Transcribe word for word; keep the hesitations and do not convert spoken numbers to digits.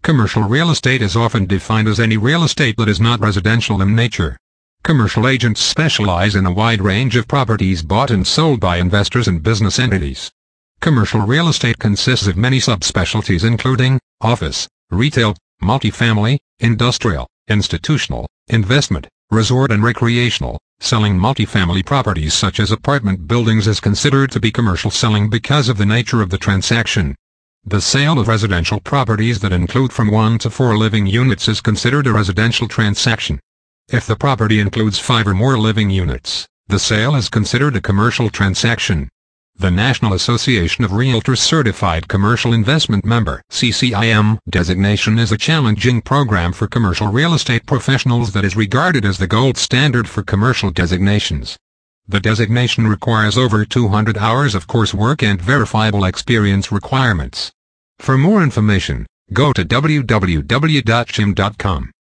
Commercial real estate is often defined as any real estate that is not residential in nature. Commercial agents specialize in a wide range of properties bought and sold by investors and business entities. Commercial real estate consists of many subspecialties including office, retail, multifamily, industrial, institutional, investment, resort and recreational. Selling multifamily properties such as apartment buildings is considered to be commercial selling because of the nature of the transaction. The sale of residential properties that include from one to four living units is considered a residential transaction. If the property includes five or more living units, the sale is considered a commercial transaction. The National Association of Realtors Certified Commercial Investment Member (C C I M) designation is a challenging program for commercial real estate professionals that is regarded as the gold standard for commercial designations. The designation requires over two hundred hours of coursework and verifiable experience requirements. For more information, go to w w w dot c i m dot com.